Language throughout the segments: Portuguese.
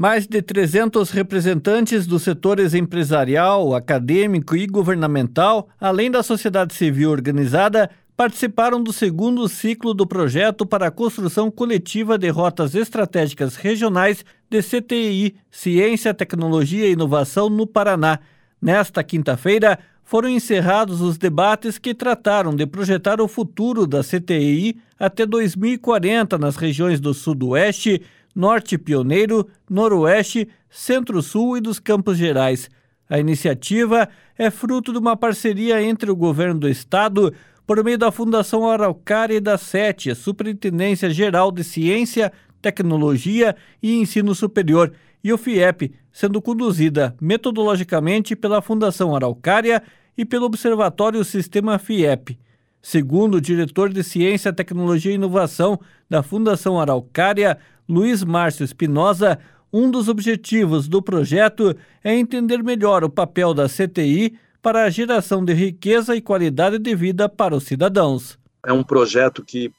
Mais de 300 representantes dos setores empresarial, acadêmico e governamental, além da sociedade civil organizada, participaram do segundo ciclo do projeto para a construção coletiva de rotas estratégicas regionais de CTI, Ciência, Tecnologia e Inovação no Paraná. Nesta quinta-feira, foram encerrados os debates que trataram de projetar o futuro da CTI até 2040 nas regiões do Sudoeste, Norte Pioneiro, Noroeste, Centro-Sul e dos Campos Gerais. A iniciativa é fruto de uma parceria entre o governo do estado, por meio da Fundação Araucária e da SET, a Superintendência Geral de Ciência, Tecnologia e Ensino Superior, e o FIEP, sendo conduzida metodologicamente pela Fundação Araucária e pelo Observatório Sistema FIEP. Segundo o diretor de Ciência, Tecnologia e Inovação da Fundação Araucária, Luiz Márcio Espinosa, um dos objetivos do projeto é entender melhor o papel da CTI para a geração de riqueza e qualidade de vida para os cidadãos. É um projeto que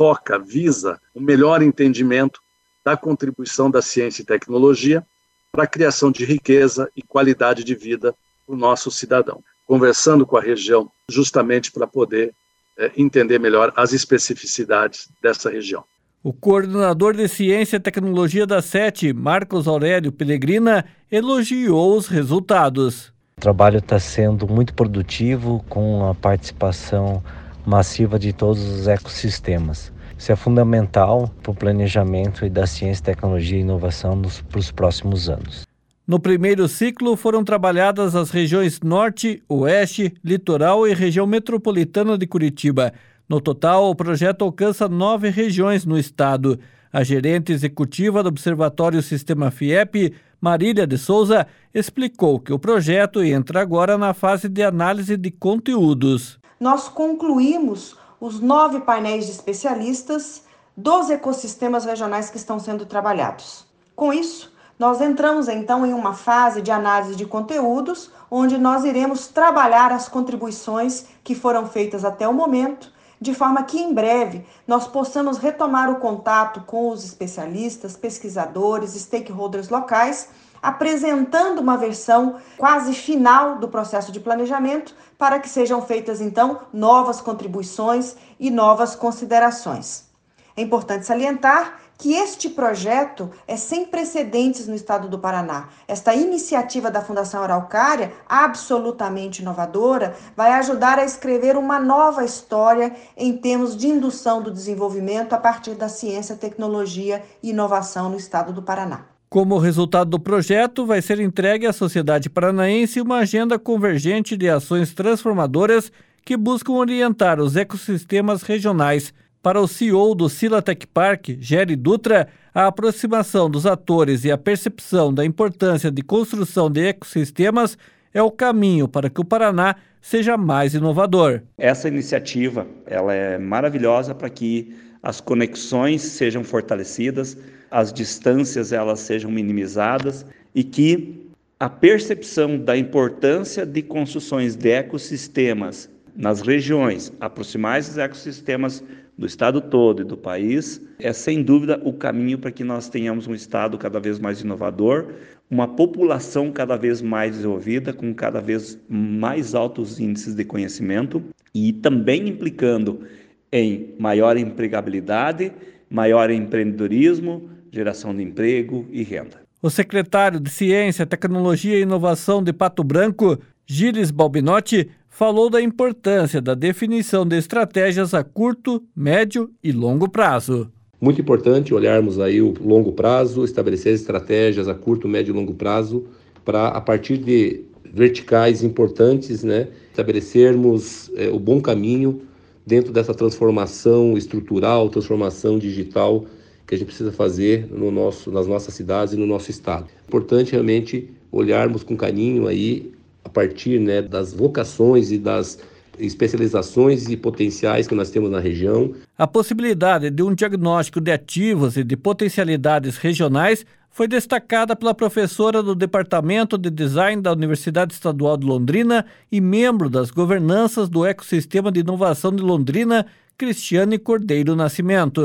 visa o melhor entendimento da contribuição da ciência e tecnologia para a criação de riqueza e qualidade de vida para o nosso cidadão. Conversando com a região justamente para poder entender melhor as especificidades dessa região. O coordenador de Ciência e Tecnologia da SET, Marcos Aurélio Pellegrina, elogiou os resultados. O trabalho está sendo muito produtivo, com a participação massiva de todos os ecossistemas. Isso é fundamental para o planejamento da ciência, tecnologia e inovação para os próximos anos. No primeiro ciclo foram trabalhadas as regiões Norte, Oeste, Litoral e região metropolitana de Curitiba. No total, o projeto alcança 9 regiões no estado. A gerente executiva do Observatório Sistema FIEP, Marília de Souza, explicou que o projeto entra agora na fase de análise de conteúdos. Nós concluímos os 9 painéis de especialistas dos ecossistemas regionais que estão sendo trabalhados. Com isso, nós entramos então em uma fase de análise de conteúdos, onde nós iremos trabalhar as contribuições que foram feitas até o momento, de forma que em breve nós possamos retomar o contato com os especialistas, pesquisadores, stakeholders locais, apresentando uma versão quase final do processo de planejamento para que sejam feitas então novas contribuições e novas considerações. É importante salientar que este projeto é sem precedentes no estado do Paraná. Esta iniciativa da Fundação Araucária, absolutamente inovadora, vai ajudar a escrever uma nova história em termos de indução do desenvolvimento a partir da ciência, tecnologia e inovação no estado do Paraná. Como resultado do projeto, vai ser entregue à sociedade paranaense uma agenda convergente de ações transformadoras que buscam orientar os ecossistemas regionais. Para o CEO do Sila Tech Park, Géry Dutra, a aproximação dos atores e a percepção da importância de construção de ecossistemas é o caminho para que o Paraná seja mais inovador. Essa iniciativa ela é maravilhosa para que as conexões sejam fortalecidas, as distâncias elas sejam minimizadas e que a percepção da importância de construções de ecossistemas nas regiões, aproximar esses ecossistemas do estado todo e do país, é sem dúvida o caminho para que nós tenhamos um estado cada vez mais inovador, uma população cada vez mais desenvolvida, com cada vez mais altos índices de conhecimento e também implicando em maior empregabilidade, maior empreendedorismo, geração de emprego e renda. O secretário de Ciência, Tecnologia e Inovação de Pato Branco, Gilles Balbinotti, falou da importância da definição de estratégias a curto, médio e longo prazo. Muito importante olharmos aí o longo prazo, estabelecer estratégias a curto, médio e longo prazo para, a partir de verticais importantes, estabelecermos o bom caminho dentro dessa transformação estrutural, transformação digital que a gente precisa fazer nas nossas cidades e no nosso estado. É importante realmente olharmos com carinho aí a partir das vocações e das especializações e potenciais que nós temos na região. A possibilidade de um diagnóstico de ativos e de potencialidades regionais foi destacada pela professora do Departamento de Design da Universidade Estadual de Londrina e membro das governanças do Ecossistema de Inovação de Londrina, Cristiane Cordeiro Nascimento.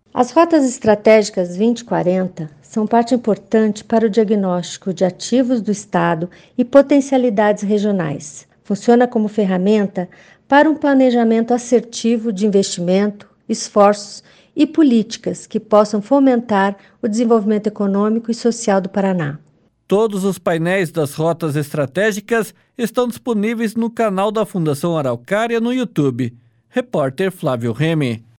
As rotas estratégicas 2040 são parte importante para o diagnóstico de ativos do Estado e potencialidades regionais. Funciona como ferramenta para um planejamento assertivo de investimento, esforços e políticas que possam fomentar o desenvolvimento econômico e social do Paraná. Todos os painéis das rotas estratégicas estão disponíveis no canal da Fundação Araucária no YouTube. Repórter Flávio Remy.